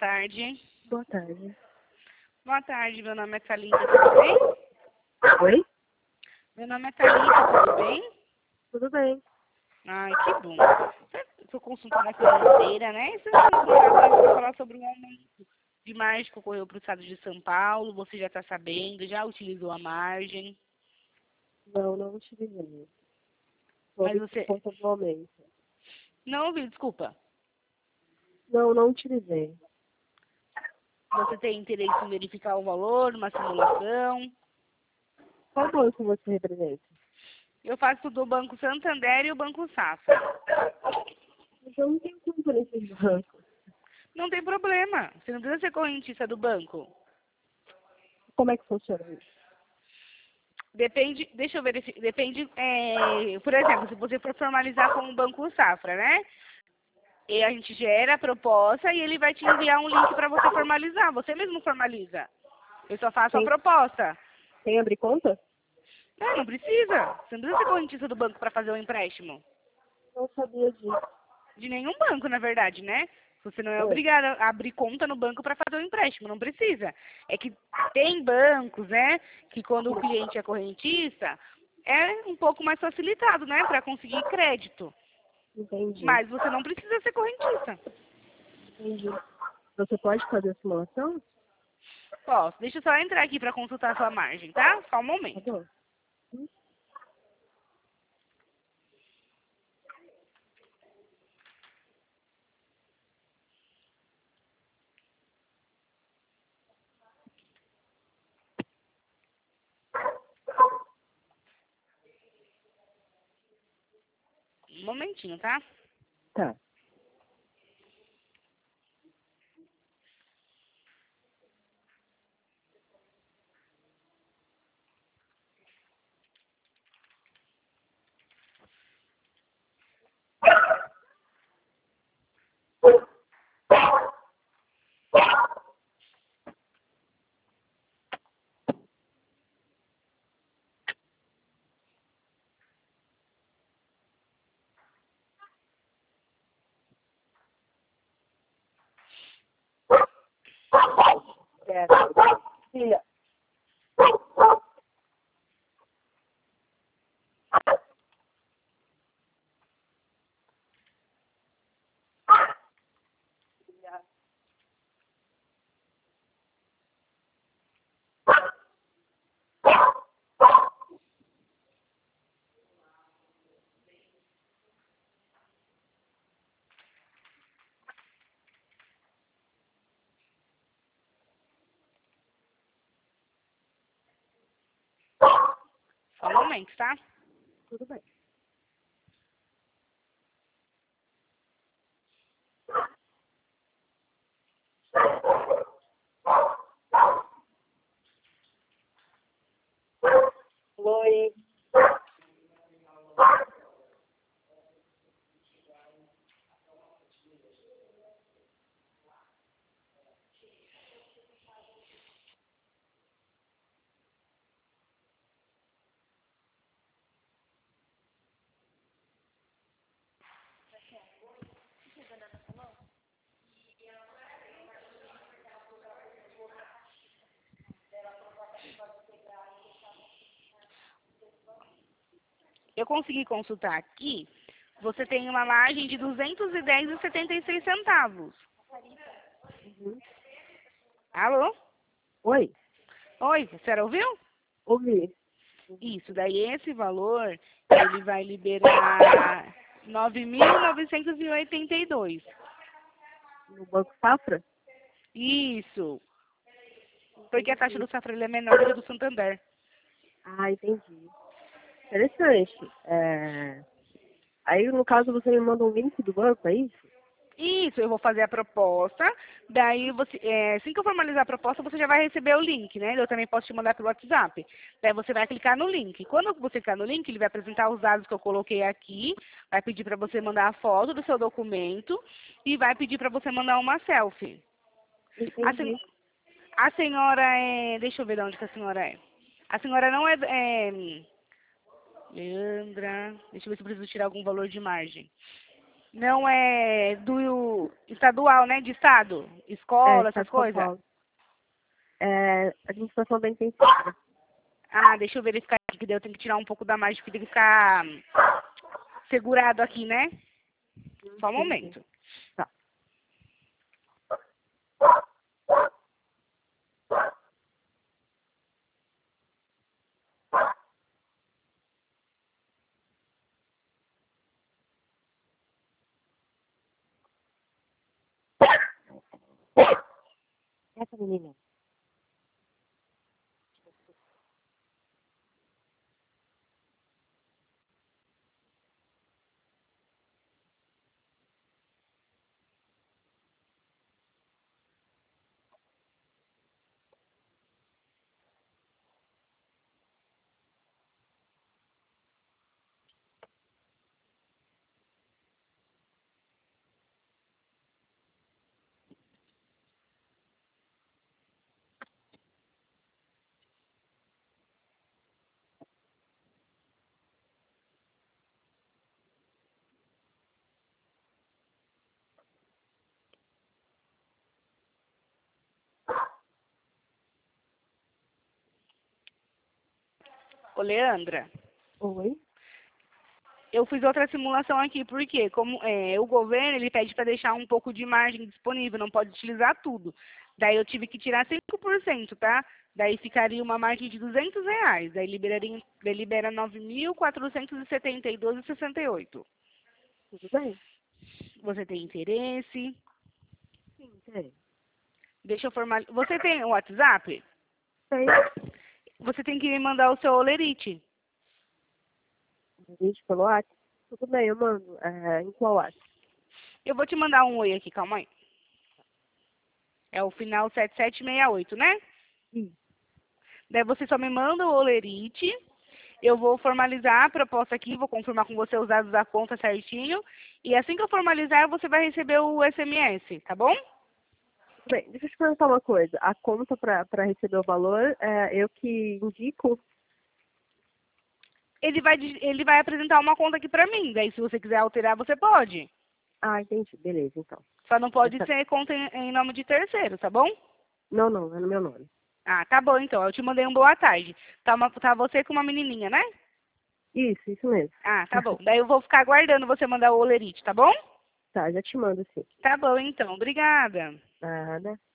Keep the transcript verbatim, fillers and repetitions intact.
tarde. Boa tarde. Boa tarde, meu nome é Thalita, tudo bem? Oi? Meu nome é Thalita, tudo bem? Tudo bem. Ai, que bom. Sua consulta na financeira, né? Você está me contratando para falar sobre um aumento de margem que ocorreu para o estado de São Paulo. Você já está sabendo, já utilizou a margem. Não, não utilizei. Mas Soube por você... conta do aumento. Não ouviu, desculpa. Não, não utilizei. Você tem interesse em verificar o valor, uma simulação? Qual banco você representa? Eu faço do Banco Santander e o Banco Safra. Mas eu não tenho conta nesses bancos. Não tem problema. Você não precisa ser correntista do banco. Como é que funciona isso? Depende, deixa eu verificar, depende, é, por exemplo, se você for formalizar com o Banco Safra, né? E a gente gera a proposta e ele vai te enviar um link para você formalizar. Você mesmo formaliza. Eu só faço a Tem, proposta. tem abrir conta? Não, não precisa. Você não precisa ser correntista do banco para fazer o empréstimo. Não sabia disso. De nenhum banco, na verdade, né? Você não é É. obrigado a abrir conta no banco para fazer o empréstimo, não precisa. É que tem bancos, né, que quando o cliente é correntista, é um pouco mais facilitado, né, para conseguir crédito. Entendi. Mas você não precisa ser correntista. Entendi. Você pode fazer a simulação? Posso. Deixa eu só entrar aqui para consultar a sua margem, tá? Só um Tá momento. bom. Hum, Um momentinho, tá? Tá. É. Filha. Só um momento, tá? Tudo bem. Oi. Eu consegui consultar aqui. Você tem uma margem de duzentos e dez e setenta e seis centavos. Uhum. Alô? Oi. Oi, a senhora ouviu? Ouvi. Isso, daí esse valor, ele vai liberar nove mil novecentos e oitenta e dois. No Banco Safra? Isso, porque a taxa Entendi. do Safra ele é menor do que a do Santander. Ah, entendi. Interessante. É... Aí, no caso, você me manda um link do banco, é isso? Isso, eu vou fazer a proposta, daí você, é, assim que eu formalizar a proposta, você já vai receber o link, né? Eu também posso te mandar pelo WhatsApp. Daí você vai clicar no link. Quando você clicar no link, ele vai apresentar os dados que eu coloquei aqui, vai pedir para você mandar a foto do seu documento e vai pedir para você mandar uma selfie. A, sen Entendi. a senhora é... Deixa eu ver de onde que a senhora é. A senhora não é... é Leandra... Deixa eu ver se eu preciso tirar algum valor de margem. Não é do estadual, né? De estado? É, Escola, Estado essas de São coisas? Paulo. É, administração bem intensiva. Ah, deixa eu verificar aqui, que daí eu tenho que tirar um pouco da margem, porque tem que ficar segurado aqui, né? Só um Sim, sim. momento. Tá. Essa menina. Ô, Leandra, Oi? eu fiz outra simulação aqui, porque como é, o governo ele pede para deixar um pouco de margem disponível, não pode utilizar tudo. Daí eu tive que tirar cinco por cento, tá? Daí ficaria uma margem de duzentos reais. Daí liberaria, daí libera nove mil quatrocentos e setenta e dois reais e sessenta e oito centavos. Tudo bem? Você tem interesse? Sim, tem. Deixa eu formalizar. Você tem o WhatsApp? Tem. Você tem que me mandar o seu olerite. Vídeo pelo WhatsApp? Tudo bem, eu mando. É, em qual WhatsApp? Eu vou te mandar um oi aqui, calma aí. É o final sete sete seis oito, né? Sim. Daí você só me manda o olerite. Eu vou formalizar a proposta aqui, vou confirmar com você os dados da conta certinho. E assim que eu formalizar, você vai receber o S M S, tá bom? Tudo bem. Deixa eu te perguntar uma coisa. A conta para receber o valor, é, eu que indico? Ele vai, dig- ele vai apresentar uma conta aqui pra mim. Daí, se você quiser alterar, você pode. Ah, entendi. Beleza, então. Só não pode Essa... ser conta em, em nome de terceiro, tá bom? Não, não, é no meu nome. Ah, tá bom então. Eu te mandei um boa tarde. Tá, uma, tá você com uma menininha, né? Isso, isso mesmo. Ah, tá bom. Daí eu vou ficar aguardando você mandar o olerite, tá bom? Tá, já te mando sim. Tá bom então. Obrigada. Nada.